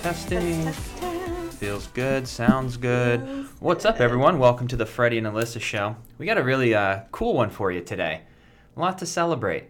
Testing. Feels good. Sounds good. What's up, everyone? Welcome to the Freddie and Alyssa Show. We got a really cool one for you today. A lot to celebrate.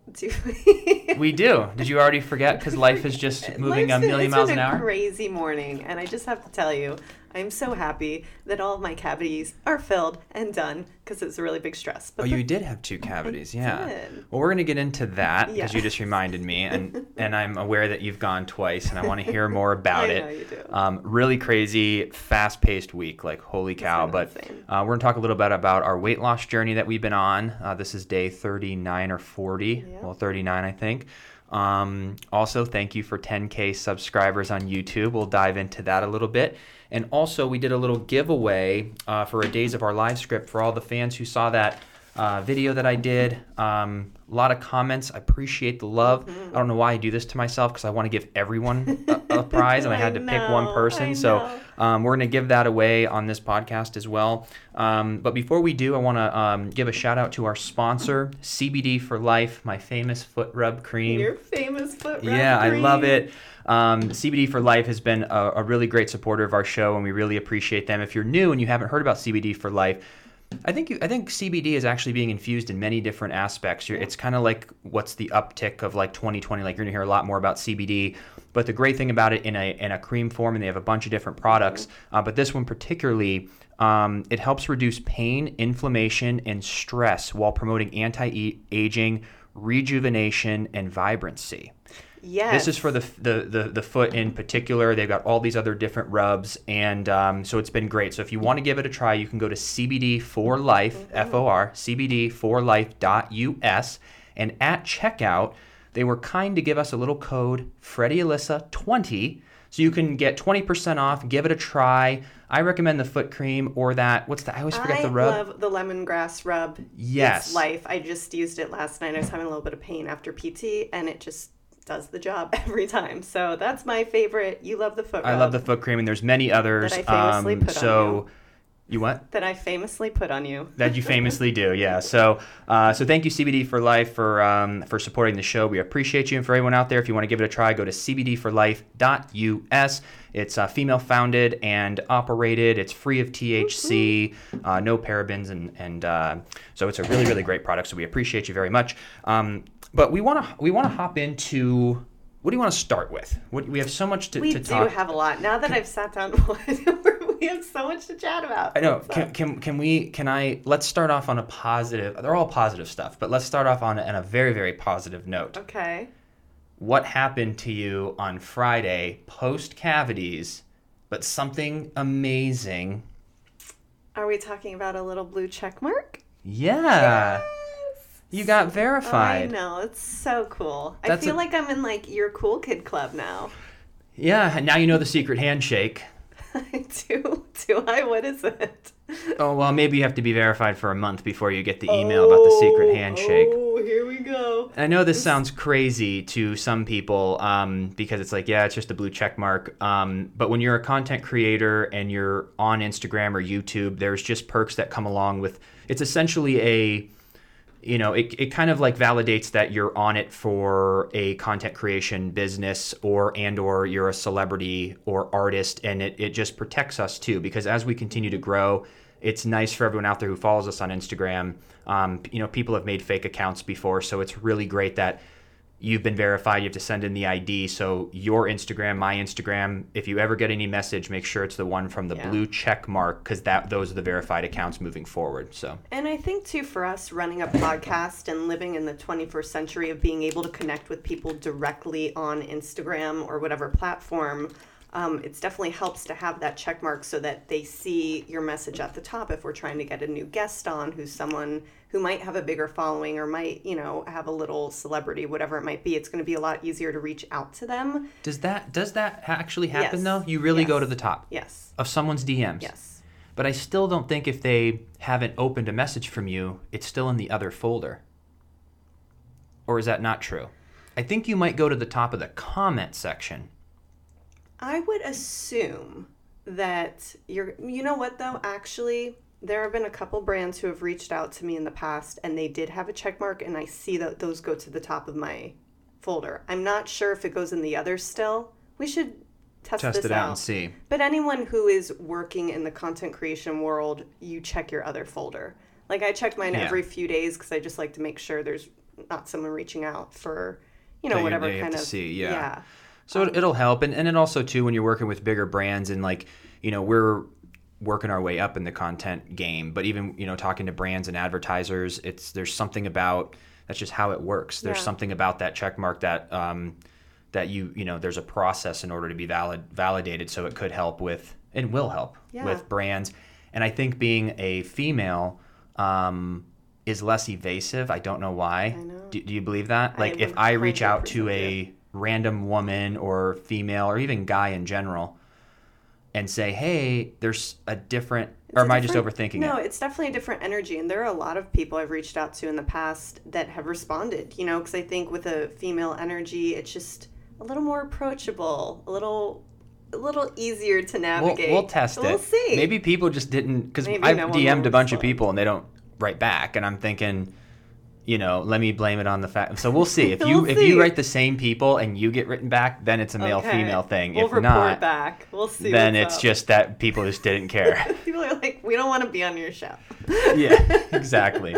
We do. Did you already forget? Because life is just moving a million miles an hour. It's been a crazy morning, and I just have to tell you, I'm so happy that all of my cavities are filled and done because it's a really big stress. But you did have 2 cavities, yeah. Did. Well, we're going to get into that because you just reminded me, and I'm aware that you've gone twice, and I want to hear more about it. I know you do. Really crazy, fast-paced week, like holy cow. But we're going to talk a little bit about our weight loss journey that we've been on. This is day 39 or 40. Yeah. Well, 39, I think. Also, thank you for 10K subscribers on YouTube. We'll dive into that a little bit. And also, we did a little giveaway for a Days of Our Lives script for all the fans who saw that video that I did. A lot of comments. I appreciate the love. Mm-hmm. I don't know why I do this to myself because I want to give everyone a prize, and I had to pick one person. So we're going to give that away on this podcast as well. But before we do, I want to give a shout out to our sponsor, CBD for Life, my famous foot rub cream. Your famous foot rub cream. Yeah, I love it. CBD for Life has been a really great supporter of our show, and we really appreciate them. If you're new and you haven't heard about CBD for Life, I think CBD is actually being infused in many different aspects. It's kind of like what's the uptick of like 2020. Like you're gonna hear a lot more about CBD, but the great thing about it in a cream form, and they have a bunch of different products. But this one particularly, it helps reduce pain, inflammation, and stress while promoting anti-aging, rejuvenation, and vibrancy. Yes. This is for the foot in particular. They've got all these other different rubs, and so it's been great. So if you want to give it a try, you can go to CBD for Life, F-O-R, CBD4life.us, and at checkout, they were kind to give us a little code, FreddieAlyssa20, so you can get 20% off, give it a try. I recommend the foot cream or that, I always forget the rub. I love the lemongrass rub. Yes. It's Life. I just used it last night. I was having a little bit of pain after PT, and it just does the job every time. So that's my favorite. You love the foot rub. I love the foot cream, and there's many others. That I famously put on you. You what? That I famously put on you. That you famously do, yeah. So thank you, CBD for Life, for supporting the show. We appreciate you. And for everyone out there, if you want to give it a try, go to cbdforlife.us. It's female-founded and operated. It's free of THC, no parabens, and so it's a really, really great product. So we appreciate you very much. But we want to hop into. What do you want to start with? We have so much to talk. We do have a lot. Now that I've sat down, we have so much to chat about. I know. Let's start off on a positive. They're all positive stuff, but let's start off on a very, very positive note. Okay. What happened to you on Friday post cavities, but something amazing? Are we talking about a little blue check mark? Yeah. Yes. You got verified. I know. It's so cool. I feel like I'm in like your cool kid club now. Yeah, and now you know the secret handshake. I do. Do I? What is it? Oh, well, maybe you have to be verified for a month before you get the email about the secret handshake. Oh, here we go. I know this sounds crazy to some people because it's like, yeah, it's just a blue check mark. But when you're a content creator and you're on Instagram or YouTube, there's just perks that come along with. It's essentially it kind of like validates that you're on it for a content creation business or you're a celebrity or artist, and it just protects us too, because as we continue to grow, it's nice for everyone out there who follows us on Instagram. People have made fake accounts before, so it's really great that you've been verified. You have to send in the ID. So your Instagram, my Instagram, if you ever get any message, make sure it's the one from the blue check mark, because those are the verified accounts moving forward. So. And I think too, for us running a podcast and living in the 21st century of being able to connect with people directly on Instagram or whatever platform, it definitely helps to have that check mark so that they see your message at the top if we're trying to get a new guest on who's someone who might have a bigger following or might, have a little celebrity, whatever it might be. It's going to be a lot easier to reach out to them. Does that actually happen, though? You really go to the top? Yes. Of someone's DMs? Yes. But I still don't think if they haven't opened a message from you, it's still in the other folder. Or is that not true? I think you might go to the top of the comment section. I would assume that you know what, though? Actually, there have been a couple brands who have reached out to me in the past, and they did have a check mark, and I see that those go to the top of my folder. I'm not sure if it goes in the others still. We should Test Test this it out out and see. But anyone who is working in the content creation world, you check your other folder. Like I check mine every few days because I just like to make sure there's not someone reaching out for, whatever kind of. See, yeah. So it'll help, and it also too when you're working with bigger brands and like we're working our way up in the content game, but even talking to brands and advertisers, there's something about that's just how it works. There's something about that check mark that that there's a process in order to be validated, so it could help with and will help with brands. And I think being a female is less evasive. I don't know why. I know. Do you believe that? Like if I reach out to a random woman or female or even guy in general and say, hey, there's a different, or am I just overthinking it? No, it's definitely a different energy. And there are a lot of people I've reached out to in the past that have responded, because I think with a female energy, it's just a little more approachable, a little easier to navigate. We'll test it. We'll see. Maybe people just didn't, because I've DM'd a bunch of people and they don't write back. And I'm thinking, let me blame it on the fact. So we'll see. If you write the same people and you get written back, then it's a male-female thing. We'll if not, back. We'll see. Then it's just that people just didn't care. People are like, we don't want to be on your show. Yeah, exactly.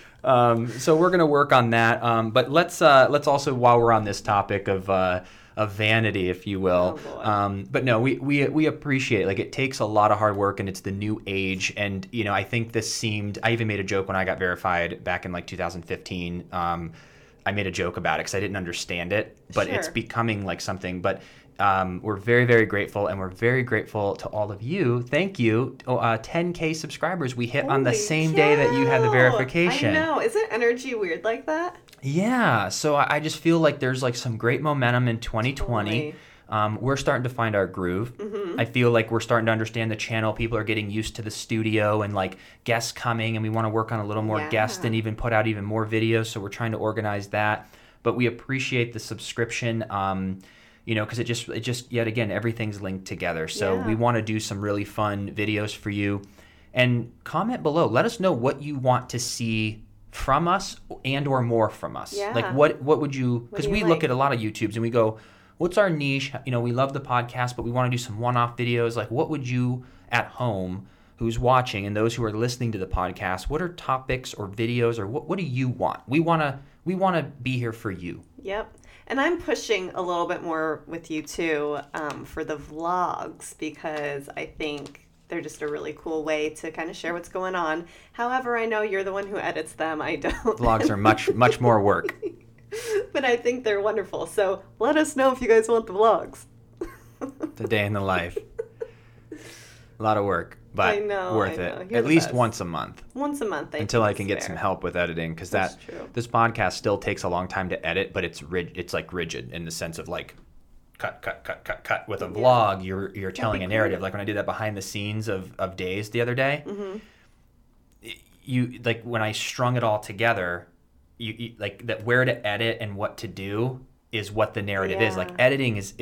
So we're gonna work on that. But let's also, while we're on this topic of vanity, if you will. But no, we appreciate, like, it takes a lot of hard work and it's the new age. And, I think I even made a joke when I got verified back in like 2015. I made a joke about it because I didn't understand it, but it's becoming like something. But we're very, very grateful, and we're very grateful to all of you. Thank you. 10K subscribers we hit on the same day that you had the verification. I know. Isn't energy weird like that? Yeah. So I just feel like there's like some great momentum in 2020. Totally. We're starting to find our groove. Mm-hmm. I feel like we're starting to understand the channel. People are getting used to the studio and like guests coming, and we want to work on a little more guests and even put out even more videos. So we're trying to organize that. But we appreciate the subscription. Because it just yet again, everything's linked together. So we want to do some really fun videos for you. And comment below. Let us know what you want to see from us and or more from us. Yeah. Like what would you, because we look at a lot of YouTubes and we go, what's our niche? We love the podcast, but we want to do some one-off videos. Like what would you at home who's watching and those who are listening to the podcast, what are topics or videos or what do you want? We want to be here for you. Yep. And I'm pushing a little bit more with you too for the vlogs, because I think they're just a really cool way to kind of share what's going on. However, I know you're the one who edits them. I don't. Vlogs are much more work. But I think they're wonderful. So let us know if you guys want the vlogs. The day in the life. A lot of work, but worth it. At least once a month. Once a month, until I can get some help with editing, because this podcast still takes a long time to edit, but it's like rigid in the sense of like cut. With a vlog, you're telling a narrative. Like when I did that behind the scenes of Days the other day, you like when I strung it all together, you like that where to edit and what to do is what the narrative is. Like editing is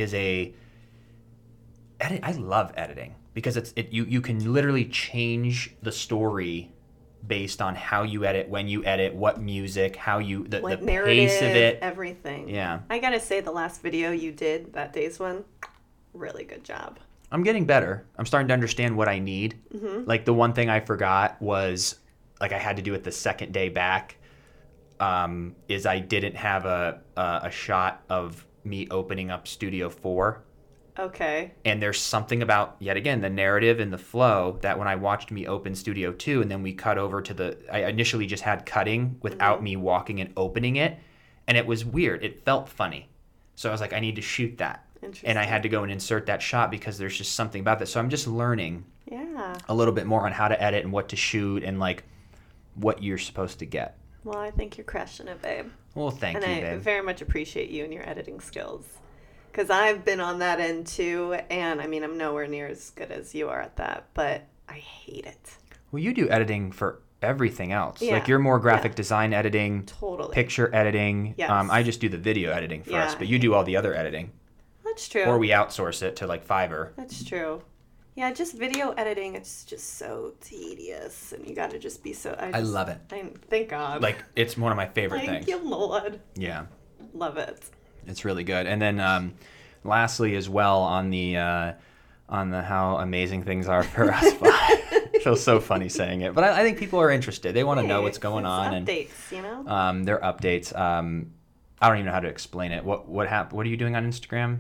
I love editing. Because you can literally change the story based on how you edit, when you edit, what music, how you the pace of it, everything. Yeah. I gotta say, the last video you did, that Days one, really good job. I'm getting better. I'm starting to understand what I need. Mm-hmm. Like the one thing I forgot was like I had to do it the second day back. Is I didn't have a shot of me opening up Studio 4. Okay. And there's something about, yet again, the narrative and the flow that when I watched me open Studio 2 and then we cut over to I initially just had cutting without me walking and opening it. And it was weird. It felt funny. So I was like, I need to shoot that. And I had to go and insert that shot because there's just something about that. So I'm just learning a little bit more on how to edit and what to shoot and like what you're supposed to get. Well, I think you're crushing it, babe. Well, thank you, babe. And I very much appreciate you and your editing skills. Because I've been on that end too, and I mean, I'm nowhere near as good as you are at that, but I hate it. Well, you do editing for everything else. Yeah. Like you're more graphic design editing, picture editing. Yes. I just do the video editing for us, but you do all the other editing. That's true. Or we outsource it to like Fiverr. That's true. Yeah, just video editing, it's just so tedious, and you got to just be so... I love it. Thank God. Like, it's one of my favorite things. Thank you, Lord. Yeah. Love it. It's really good. And then lastly, as well, on the how amazing things are for us. It feels so funny saying it, but I think people are interested. They want to know what's going on, updates, you know. Their updates. I don't even know how to explain it. What happened? What are you doing on Instagram?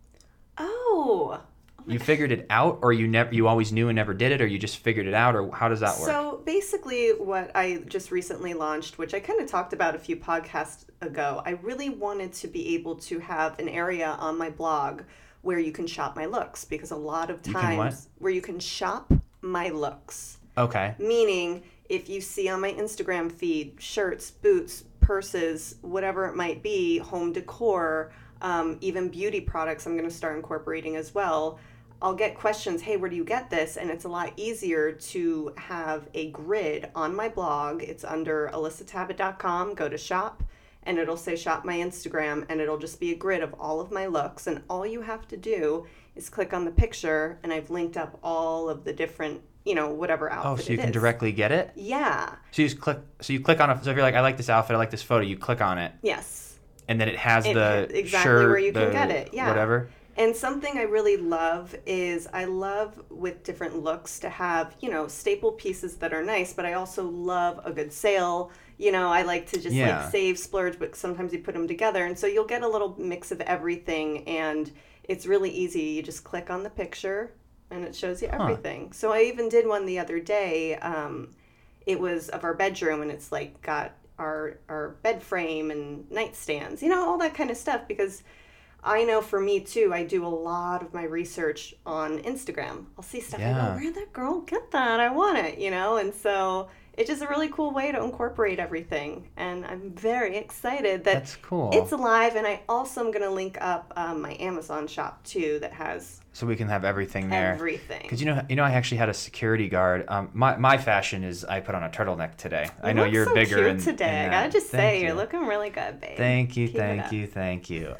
Oh. You figured it out, or you always knew and never did it, or you just figured it out, or how does that work? So basically what I just recently launched, which I kind of talked about a few podcasts ago, I really wanted to be able to have an area on my blog where you can shop my looks, because a lot of times where you can shop my looks. Okay. Meaning if you see on my Instagram feed shirts, boots, purses, whatever it might be, home decor, even beauty products I'm going to start incorporating as well. I'll get questions, hey, where do you get this? And it's a lot easier to have a grid on my blog. It's under alyssatabbitt.com. Go to shop, and it'll say shop my Instagram, and it'll just be a grid of all of my looks. And all you have to do is click on the picture, and I've linked up all of the different, whatever outfit. Oh, so you can directly get it? Yeah. So you click on it. So if you're like, I like this outfit, I like this photo, you click on it. Yes. And then it has the exactly shirt, where you can get it. Yeah. Whatever. And something I really love is I love with different looks to have, staple pieces that are nice, but I also love a good sale. I like to just like save, splurge, but sometimes you put them together. And so you'll get a little mix of everything, and it's really easy. You just click on the picture and it shows you everything. Huh. So I even did one the other day. It was of our bedroom, and it's like got our bed frame and nightstands, all that kind of stuff, because I know for me too, I do a lot of my research on Instagram. I'll see stuff and go, where'd that girl get that? I want it, and so it's just a really cool way to incorporate everything. And I'm very excited that that's cool. It's alive. And I also am going to link up my Amazon shop too that has... So we can have everything there. Everything. Because I actually had a security guard. My fashion is I put on a turtleneck today. I know you're so bigger. Cute today. I gotta just say, you're looking really good, babe. Thank you.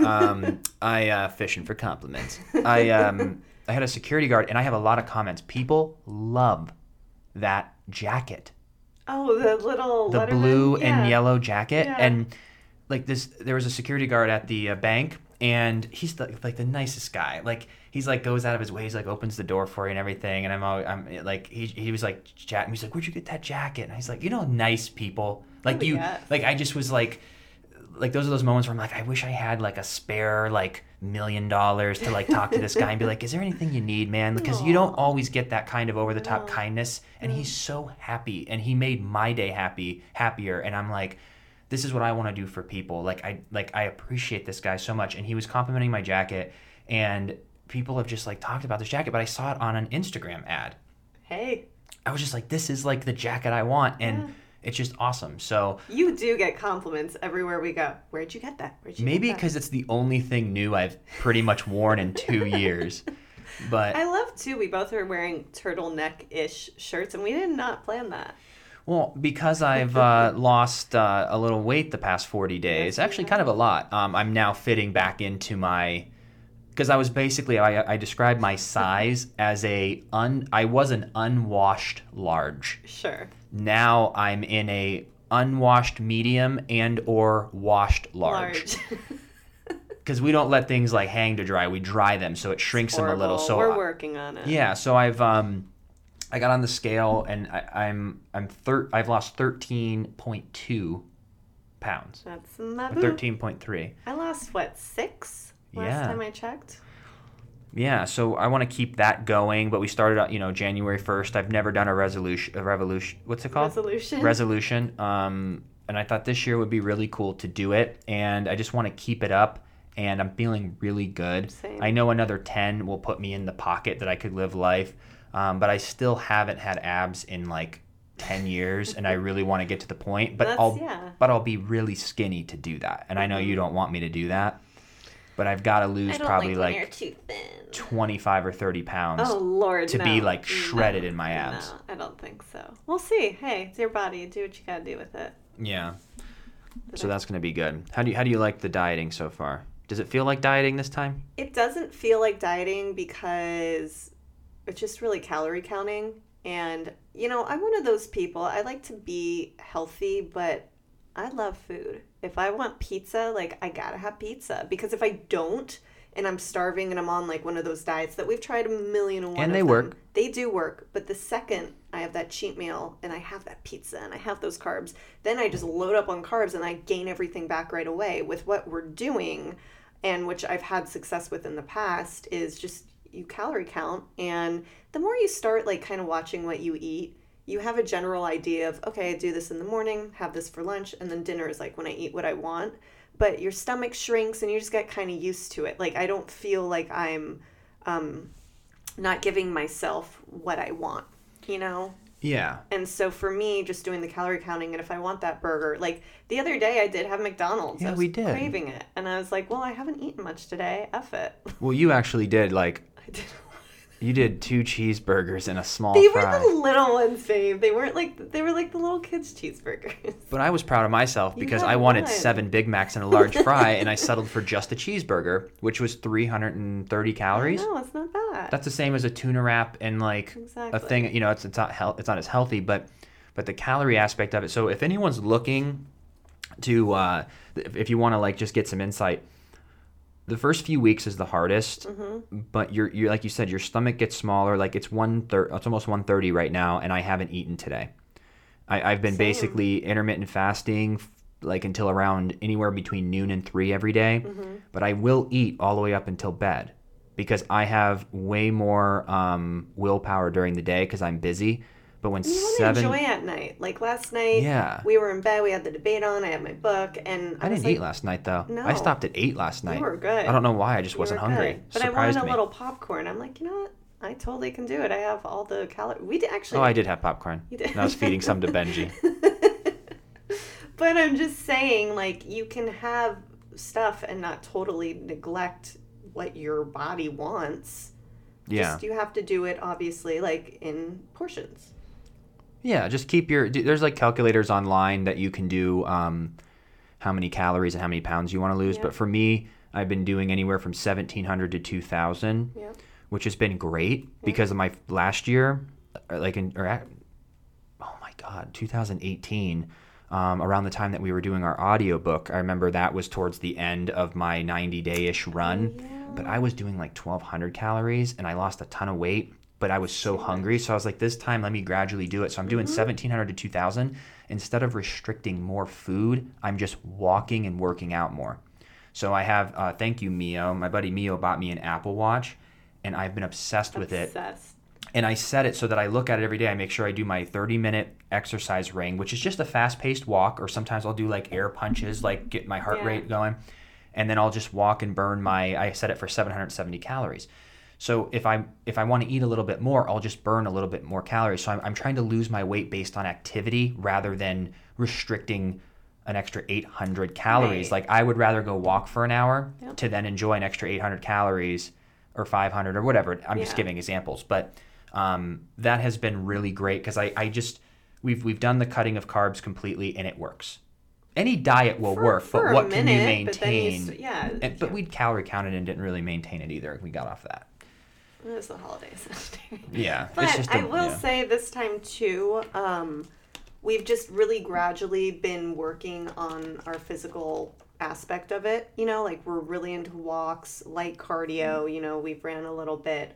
I fishing for compliments. I had a security guard, and I have a lot of comments. People love that jacket. Oh, the blue and yellow jacket, and like this. There was a security guard at the bank, and he's like the nicest guy. Like he's like goes out of his way. He's like opens the door for you and everything. And I'm like he was like chatting. He's like, where'd you get that jacket? And he's like, nice people like you. Yes. Like I just was like those are those moments where I'm like, I wish I had like a spare like $1 million to like talk to this guy and be like, is there anything you need, man? Because you don't always get that kind of over the top kindness. And he's so happy, and he made my day happier. And I'm like, this is what I want to do for people. I appreciate this guy so much. And he was complimenting my jacket, and people have just like talked about this jacket, but I saw it on an Instagram ad. Hey. I was just like, this is like the jacket I want. And it's just awesome. So you do get compliments everywhere we go. Where'd you get that? Maybe because it's the only thing new I've pretty much worn in 2 years. But I love too. We both are wearing turtleneck-ish shirts, and we did not plan that. Well, because I've lost a little weight the past 40 days, actually kind of a lot. I'm now fitting back into my. Because I was basically, I described my size as I was an unwashed large. Sure. Now I'm in a unwashed medium and or washed large. Because we don't let things like hang to dry. We dry them so it shrinks them a little. So we're working on it. Yeah. So I've I got on the scale, and I've lost 13.2 pounds. That's not 13.3. I lost 6 last time I checked. Yeah, so I want to keep that going, but we started out, January 1st. I've never done a revolution. What's it called? Resolution. And I thought this year would be really cool to do it, and I just want to keep it up, and I'm feeling really good. Same. I know another 10 will put me in the pocket that I could live life, but I still haven't had abs in like 10 years, and I really want to get to the point, but I'll be really skinny to do that, and I know you don't want me to do that. But I've got to lose probably like you're too thin. 25 or 30 pounds to be like shredded in my abs. No, I don't think so. We'll see. Hey, it's your body. Do what you got to do with it. Yeah. So that's going to be good. How do you like the dieting so far? Does it feel like dieting this time? It doesn't feel like dieting because it's just really calorie counting. And, I'm one of those people. I like to be healthy, but I love food. If I want pizza, I gotta have pizza. Because if I don't, and I'm starving and I'm on like one of those diets that we've tried a million and one And of they them. work. They do work, but the second I have that cheat meal and I have that pizza and I have those carbs, then I just load up on carbs and I gain everything back right away. With what we're doing, and which I've had success with in the past, is just you calorie count. And the more you start like kind of watching what you eat, you have a general idea of, okay, I do this in the morning, have this for lunch, and then dinner is like when I eat what I want. But your stomach shrinks and you just get kind of used to it. Like, I don't feel like I'm not giving myself what I want, you know? Yeah. And so for me, just doing the calorie counting, and if I want that burger, like the other day I did have McDonald's. Yeah, I was we did. craving it. And I was like, well, I haven't eaten much today. F it. Well, you actually did, like, I did. you did 2 cheeseburgers and a small They fry. were the little ones, babe. They were like the little kids' cheeseburgers. But I was proud of myself because had I wanted one. 7 Big Macs and a large fry, and I settled for just a cheeseburger, which was 330 calories. No, it's not bad. That's the same as a tuna wrap and like a Exactly. thing. You know, it's not it's not as healthy, but the calorie aspect of it. So if anyone's looking to, if you want to like just get some insight, the first few weeks is the hardest. But you're like you said, your stomach gets smaller. Like it's almost 130 right now, and I haven't eaten today. I've been Same. basically intermittent fasting like until around anywhere between noon and 3 every day. But I will eat all the way up until bed because I have way more willpower during the day because I'm busy. But when You want to 7, enjoy at night. Like last night, Yeah. we were in bed. We had the debate on. I had my book, and I was didn't like, eat last night though. No. I stopped at 8 last night. were good. I don't know why. I just You wasn't were hungry. good. But I wanted Surprised a me. little popcorn. I'm like, you know what? I totally can do it. I have all the calories. We did actually. Oh, I did have popcorn. You did. And I was feeding some to Benji. But I'm just saying, like, you can have stuff and not totally neglect what your body wants. Yeah. Just you have to do it, obviously, like in portions. Yeah, just keep there's like calculators online that you can do how many calories and how many pounds you want to lose. Yeah. But for me, I've been doing anywhere from 1,700 to 2,000, Yeah. which has been great because of my last year, oh my God, 2018, around the time that we were doing our audiobook. I remember that was towards the end of my 90-day-ish run. Yeah. But I was doing like 1,200 calories and I lost a ton of weight. But I was so hungry, so I was like, this time let me gradually do it. So I'm doing 1,700 to 2,000. Instead of restricting more food, I'm just walking and working out more. So I have, thank you, Mio. My buddy Mio bought me an Apple Watch, and I've been obsessed with it. Obsessed. And I set it so that I look at it every day. I make sure I do my 30-minute exercise ring, which is just a fast-paced walk, or sometimes I'll do like air punches, like get my heart Yeah. rate going. And then I'll just walk and burn I set it for 770 calories. So if I want to eat a little bit more, I'll just burn a little bit more calories. So I'm trying to lose my weight based on activity rather than restricting an extra 800 calories. Right. Like I would rather go walk for an hour Yep. to then enjoy an extra 800 calories or 500 or whatever. I'm just Yeah. giving examples, but that has been really great because we've done the cutting of carbs completely and it works. Any diet will work, For but a what can you minute, but then you maintain? yeah. But we calorie counted and didn't really maintain it either. We got off that. It was the holidays. Yeah, But it's just I will say this time too, we've just really gradually been working on our physical aspect of it. You know, like we're really into walks, light cardio. You know, we've ran a little bit.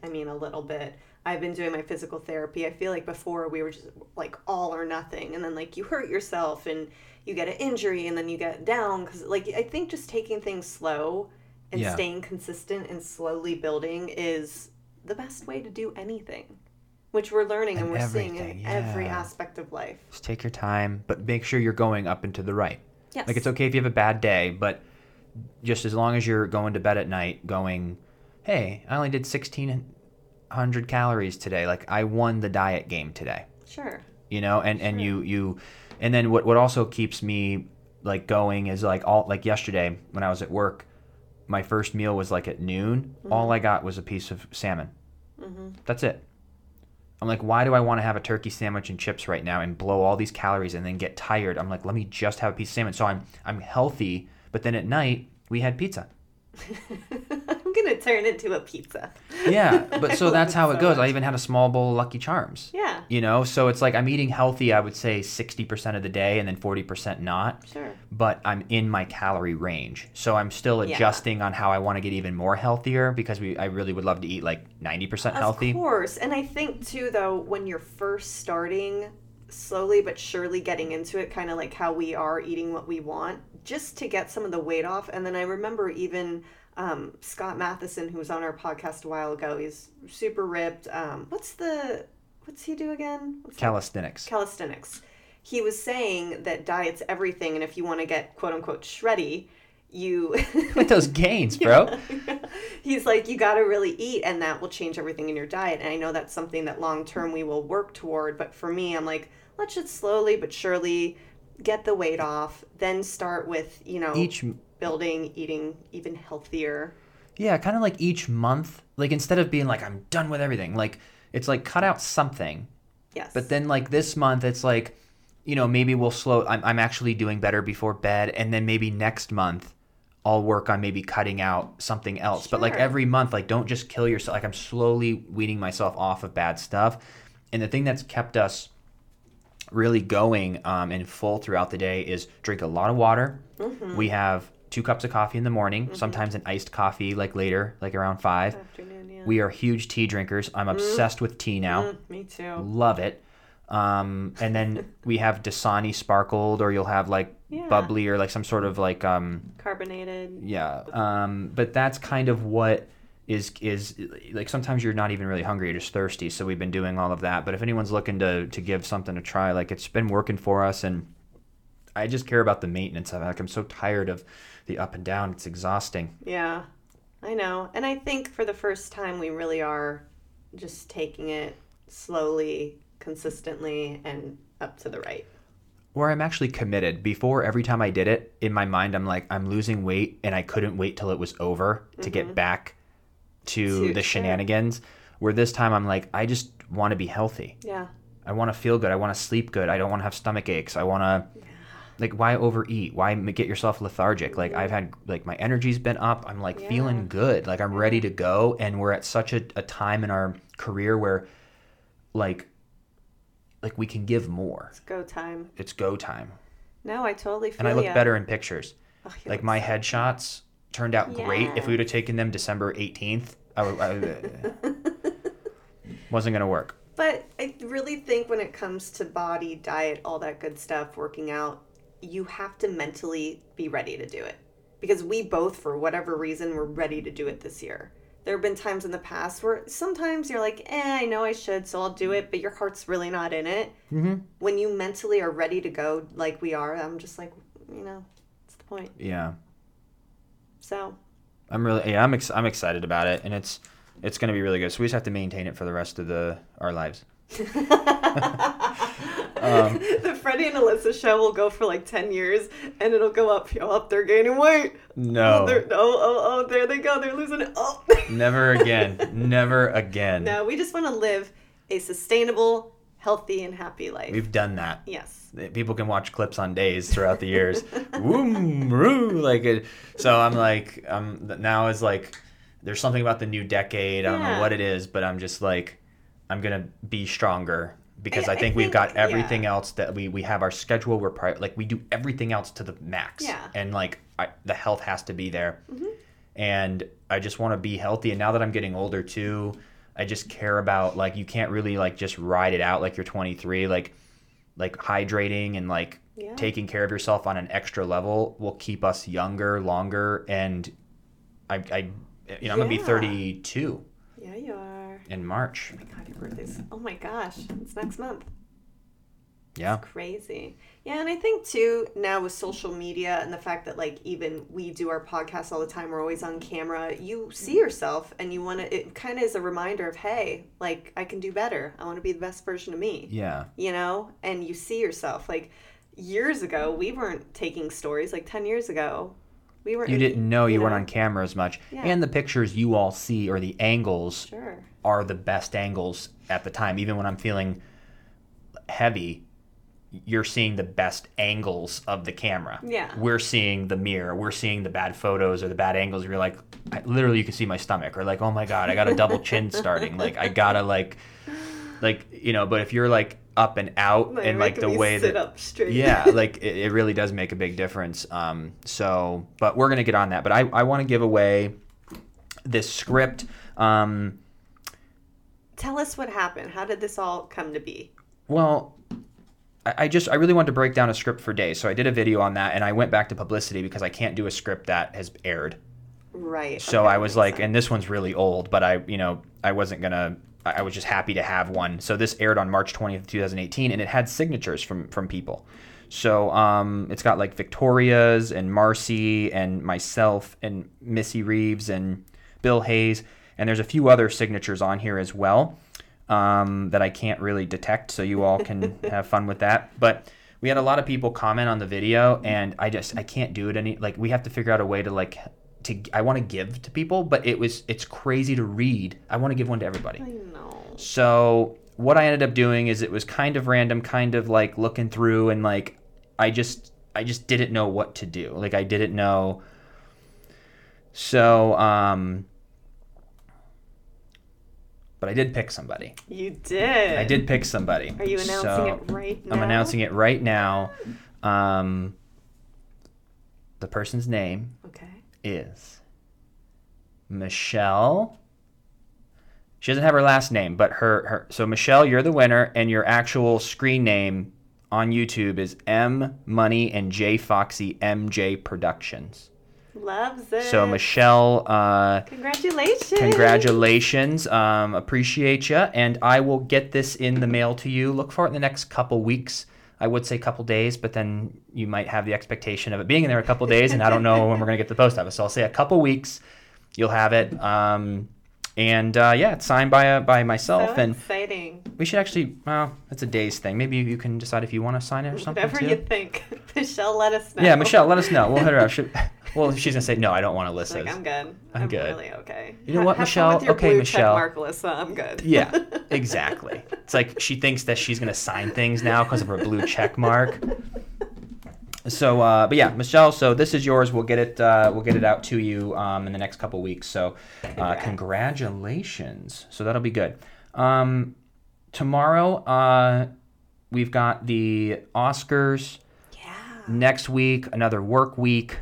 I've been doing my physical therapy. I feel like before we were just like all or nothing. And then like you hurt yourself and you get an injury and then you get down. Because like I think just taking things slow and Yeah. staying consistent and slowly building is the best way to do anything, which we're learning and And we're seeing everything, in every yeah. aspect of life. Just take your time, but make sure you're going up and to the right. Yes. Like it's okay if you have a bad day, but just as long as you're going to bed at night going, hey, I only did 1,600 calories today. Like I won the diet game today. Sure. You know, and you and then what also keeps me like going is like yesterday when I was at work, my first meal was like at noon. All I got was a piece of salmon. That's it. I'm like, why do I want to have a turkey sandwich and chips right now and blow all these calories and then get tired? I'm like, let me just have a piece of salmon. So I'm healthy, but then at night we had pizza. I'm gonna gonna turn into a pizza. Yeah, but so that's how it goes. I even had a small bowl of Lucky Charms. Yeah. You know, so it's like I'm eating healthy, I would say 60% of the day and then 40% not. Sure. But I'm in my calorie range. So I'm still adjusting on how I want to get even more healthier because I really would love to eat like 90% healthy. Of course. And I think too, though, when you're first starting, slowly but surely getting into it, kind of like how we are eating what we want, just to get some of the weight off. And then I remember even Scott Matheson, who was on our podcast a while ago, he's super ripped. What's he do again? Calisthenics. Calisthenics. He was saying that diet's everything, and if you want to get quote unquote shreddy, you With those gains, bro. He's like, you got to really eat, and that will change everything in your diet. And I know that's something that long term we will work toward. But for me, I'm like, let's just slowly but surely get the weight off, then start with, building, eating even healthier. Yeah, kind of like each month, like instead of being like, I'm done with everything, like it's like cut out something. Yes. But then like this month, it's like, maybe we'll slow, I'm actually doing better before bed. And then maybe next month, I'll work on maybe cutting out something else. Sure. But like every month, like don't just kill yourself. Like I'm slowly weaning myself off of bad stuff. And the thing that's kept us really going and full throughout the day is drink a lot of water. Mm-hmm. We have 2 cups of coffee in the morning, sometimes an iced coffee like later, like around 5. Afternoon, yeah. We are huge tea drinkers. I'm obsessed with tea now. Me too. Love it. And then we have Dasani sparkled, or you'll have like bubbly or like some sort of like carbonated. Yeah. But that's kind of what is like sometimes you're not even really hungry, you're just thirsty. So we've been doing all of that. But if anyone's looking to give something a try, like it's been working for us, and I just care about the maintenance of it. Like I'm so tired of the up and down. It's exhausting. Yeah, I know. And I think for the first time, we really are just taking it slowly, consistently, and up to the right. Where I'm actually committed. Before, every time I did it, in my mind, I'm like, I'm losing weight, and I couldn't wait till it was over to get back to the shenanigans. Where this time, I'm like, I just want to be healthy. Yeah. I want to feel good. I want to sleep good. I don't want to have stomach aches. I want to... Like, why overeat? Why get yourself lethargic? Like, I've had, like, my energy's been up. I'm, like, feeling good. Like, I'm ready to go. And we're at such a time in our career where, like, we can give more. It's go time. It's go time. No, I totally feel And I look better in pictures. Oh, like, my headshots turned out great. If we would have taken them December 18th, I wasn't going to work. But I really think when it comes to body, diet, all that good stuff, working out, you have to mentally be ready to do it. Because we both, for whatever reason, were ready to do it this year. There have been times in the past where sometimes you're like, I know I should, so I'll do it, but your heart's really not in it. Mm-hmm. When you mentally are ready to go like we are, I'm just like, what's the point? Yeah. So. I'm excited about it, and it's going to be really good. So we just have to maintain it for the rest of our lives. The Freddie and Alyssa show will go for like 10 years, and it'll go up. They're gaining weight. No. There they go. They're losing it. Oh. Never again. Never again. No, we just want to live a sustainable, healthy, and happy life. We've done that. Yes. People can watch clips on days throughout the years. So I'm like, now is like, there's something about the new decade. I don't know what it is, but I'm just like, I'm going to be stronger. Because I think we've got everything else that we have our schedule. We do everything else to the max. Yeah. And like the health has to be there. Mm-hmm. And I just want to be healthy. And now that I'm getting older too, I just care about like, you can't really like just ride it out like you're 23. Like hydrating and like taking care of yourself on an extra level will keep us younger, longer. And I'm going to be 32. Yeah, you are. In March. Oh my God, your birthday's... Oh my gosh, it's next month. Yeah. It's crazy. Yeah, and I think too, now with social media and the fact that like even we do our podcasts all the time, we're always on camera, you see yourself and you want to, it kind of is a reminder of, hey, like I can do better. I want to be the best version of me. Yeah. And you see yourself. Like years ago, we weren't taking stories, like 10 years ago. You didn't know you weren't on camera as much. Yeah. And the pictures you all see or the angles are the best angles at the time. Even when I'm feeling heavy, you're seeing the best angles of the camera. Yeah. We're seeing the mirror. We're seeing the bad photos or the bad angles. You're like, literally, you can see my stomach, or like, oh my God, I got a double chin starting. Like, I gotta like, you know. But if you're like up and out, and like the way sit that, up straight. yeah, like it really does make a big difference. So, but we're gonna get on that. But I want to give away this script. Tell us what happened. How did this all come to be? Well, I really wanted to break down a script for Days, so I did a video on that, and I went back to publicity because I can't do a script that has aired. Right. So okay, I was like, sense. and this one's really old, but I wasn't gonna. I was just happy to have one. So this aired on March 20th, 2018, and it had signatures from people. So it's got like Victoria's and Marcy and myself and Missy Reeves and Bill Hayes, and there's a few other signatures on here as well. That I can't really detect, so you all can have fun with that. But we had a lot of people comment on the video, and I can't do it like, we have to figure out a way to like, I want to give to people, but it's crazy to read. I want to give one to everybody. I know. So what I ended up doing is, it was kind of random, kind of like looking through, and like, I just didn't know what to do. Like, I didn't know. So, but I did pick somebody. You did. I did pick somebody. Are you announcing it right now? I'm announcing it right now. The person's name is Michelle. She doesn't have her last name, but so Michelle, you're the winner, and your actual screen name on YouTube is M Money and J Foxy MJ Productions. Loves it. So Michelle, congratulations. Appreciate you, and I will get this in the mail to you. Look for it in the next couple weeks. I would say couple days, but then you might have the expectation of it being in there a couple days, and I don't know when we're going to get to the post office. So I'll say a couple weeks, you'll have it. It's signed by myself. So exciting. We should actually, well, it's a Days thing. Maybe you can decide if you want to sign it or something. Whatever too. you think. Michelle, let us know. Yeah, Michelle, let us know. We'll hit her up. Well, she's going to say, no, I don't want Alyssa's. Like, I'm good. I'm good. Really okay. You know what, have Michelle? Fun with your Okay, blue Michelle. Check mark, Alyssa. I'm good. Yeah, exactly. It's like she thinks that she's going to sign things now because of her blue check mark. So, but yeah, Michelle, so this is yours. We'll get it out to you in the next couple weeks. So, congratulations. So that'll be good. Tomorrow, we've got the Oscars. Yeah. Next week, another work week.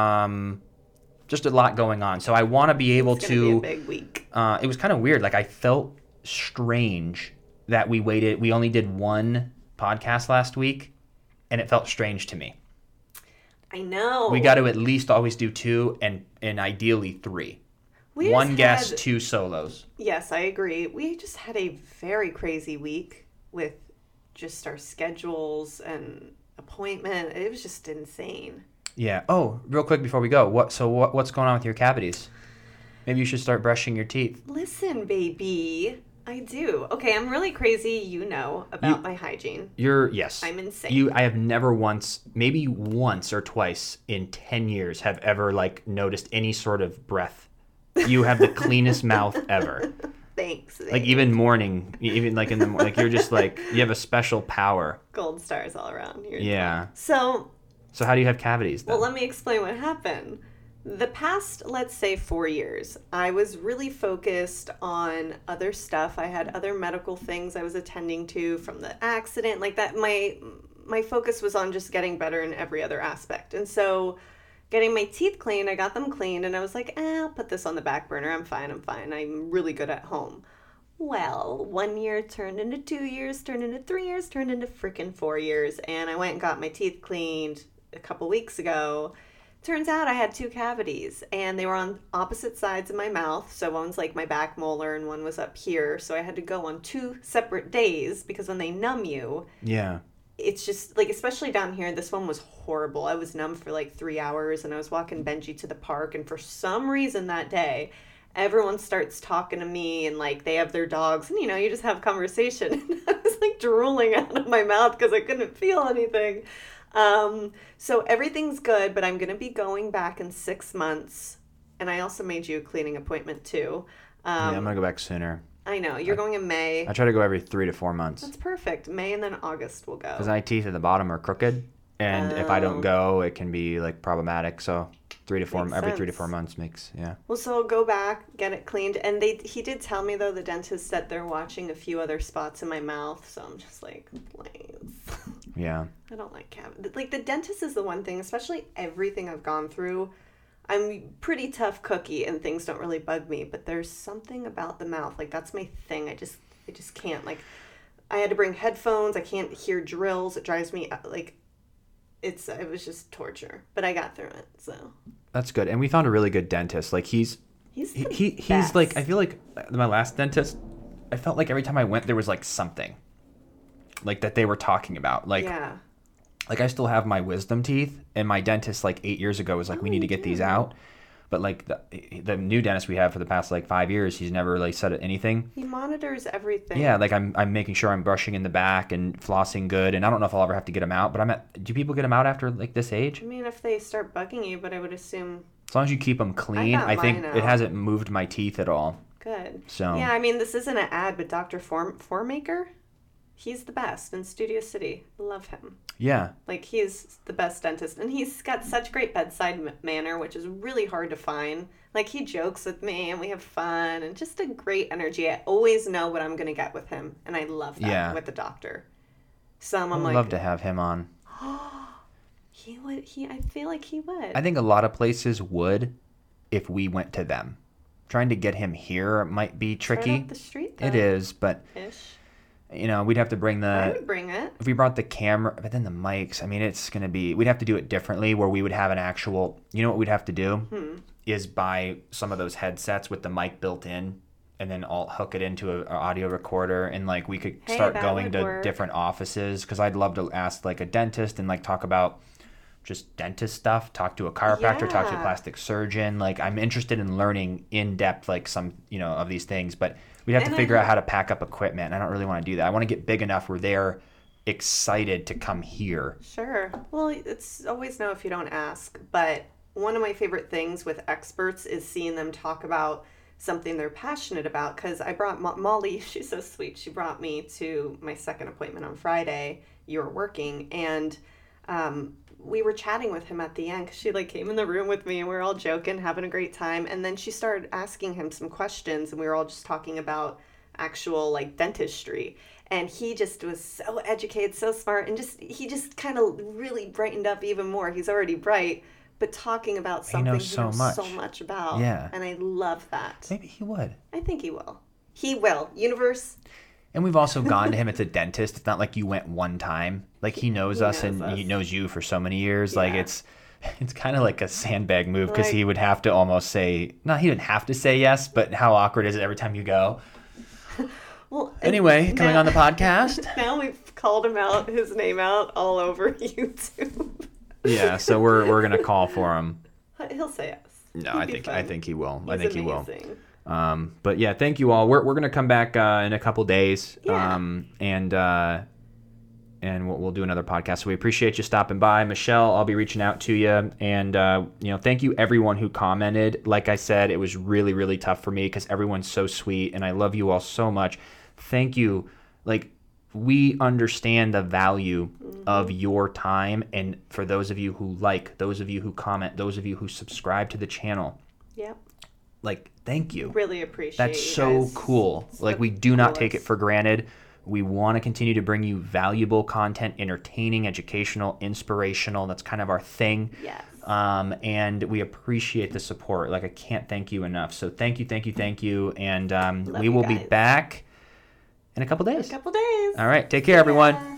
Just a lot going on. So I want to be able It's to. gonna be a big week. It was kind of weird. Like, I felt strange that we waited. We only did one podcast last week, and it felt strange to me. I know. We got to at least always do two, and ideally three. One guest, two solos. Yes, I agree. We just had a very crazy week with just our schedules and appointment. It was just insane. Yeah. Oh, real quick before we go, what's going on with your cavities? Maybe you should start brushing your teeth. Listen, baby. I do. Okay, I'm really crazy, about my hygiene. Yes. I'm insane. I have never maybe once or twice in 10 years have ever noticed any sort of breath. You have the cleanest mouth ever. Thanks. Like, even morning, even in the morning, you're just you have a special power. Gold stars all around here. Yeah. So how do you have cavities then? Well, let me explain what happened. The past, let's say 4 years, I was really focused on other stuff. I had other medical things I was attending to from the accident. Like that, my focus was on just getting better in every other aspect. And so getting my teeth cleaned, I got them cleaned, and I was like, I'll put this on the back burner. I'm fine. I'm really good at home. Well, 1 year turned into 2 years, turned into 3 years, turned into freaking 4 years. And I went and got my teeth cleaned a couple weeks ago. Turns out I had two cavities, and they were on opposite sides of my mouth. So one's my back molar and one was up here. So I had to go on 2 separate days because when they numb you, yeah, it's just especially down here, this one was horrible. I was numb for 3 hours, and I was walking Benji to the park, and for some reason that day, everyone starts talking to me, and they have their dogs, and you just have conversation. And I was drooling out of my mouth because I couldn't feel anything. So everything's good, but I'm going to be going back in 6 months. And I also made you a cleaning appointment too. I'm going to go back sooner. I know. You're going in May. I try to go every 3 to 4 months. That's perfect. May and then August we'll go. Because my teeth at the bottom are crooked, and if I don't go, it can be like problematic. So every 3 to 4 months makes, yeah. Well, so go back, get it cleaned, and he did tell me though, the dentist, that they're watching a few other spots in my mouth. So I'm just like, please. Yeah. I don't like cavities. Like, the dentist is the one thing, especially everything I've gone through. I'm a pretty tough cookie and things don't really bug me, but there's something about the mouth. Like, that's my thing. I just can't. Like, I had to bring headphones. I can't hear drills. It drives me like, it was just torture, but I got through it. So that's good. And we found a really good dentist. Like, he's like, I feel like my last dentist, I felt like every time I went, there was like something like that they were talking about. Like, yeah. Like, I still have my wisdom teeth, and my dentist like 8 years ago was like, we need to get these out. But like the new dentist we have for the past like 5 years, he's never really said anything. He monitors everything. Yeah, like I'm making sure I'm brushing in the back and flossing good, and I don't know if I'll ever have to get them out. But do people get them out after like this age? I mean, if they start bugging you, but I would assume as long as you keep them clean. I think it hasn't moved my teeth at all. Good. So yeah, I mean, this isn't an ad, but Dr. Formaker, he's the best in Studio City. Love him. Yeah. Like, he's the best dentist, and he's got such great bedside manner, which is really hard to find. Like, he jokes with me, and we have fun, and just a great energy. I always know what I'm going to get with him, and I love that with the doctor. I'm I'd like, love to have him on. He would. I feel like he would. I think a lot of places would if we went to them. Trying to get him here might be tricky. Right up the street, though. It is, but... Ish. You know, we'd have to bring I would bring it. If we brought the camera, but then the mics, I mean, it's going to be, we'd have to do it differently where we would have an actual, you know what we'd have to do? Is buy some of those headsets with the mic built in and then I'll hook it into an audio recorder and like we could start going to different offices because I'd love to ask like a dentist and like talk about just dentist stuff, talk to a chiropractor, talk to a plastic surgeon. Like I'm interested in learning in depth like some, you know, of these things, but we'd have to figure out how to pack up equipment. I don't really want to do that. I want to get big enough where they're excited to come here. Sure. Well, it's always no if you don't ask. But one of my favorite things with experts is seeing them talk about something they're passionate about. Because I brought Molly, she's so sweet. She brought me to my second appointment on Friday. You were working. And we were chatting with him at the end because she like came in the room with me and we were all joking, having a great time. And then she started asking him some questions and we were all just talking about actual like dentistry. And he just was so educated, so smart, and he just kind of really brightened up even more. He's already bright, but talking about something he knows so much about. Yeah. And I love that. Maybe he would. I think he will. He will. Universe. And we've also gone to him as a dentist. It's not like you went one time. Like he knows us and he knows you for so many years. Yeah. Like it's kind of like a sandbag move because he would have to almost say, no, he didn't have to say yes, but how awkward is it every time you go? Well, anyway, coming on the podcast. Now we've called his name out all over YouTube. Yeah, so we're gonna call for him. He'll say yes. No, I think he will. He's amazing. He will. But yeah, thank you all. We're gonna come back in a couple days. Yeah. And we'll do another podcast. So we appreciate you stopping by. Michelle, I'll be reaching out to you. And, thank you everyone who commented. Like I said, it was really, really tough for me because everyone's so sweet and I love you all so much. Thank you. Like, we understand the value of your time. And for those of you who like, those of you who comment, those of you who subscribe to the channel. Yep. Like, thank you. Really appreciate it. That's so cool. Like, we do not take it for granted. We want to continue to bring you valuable content, entertaining, educational, inspirational. That's kind of our thing. Yes. And we appreciate the support. Like, I can't thank you enough. So thank you. And we will be back in a couple days. All right. Take care, everyone.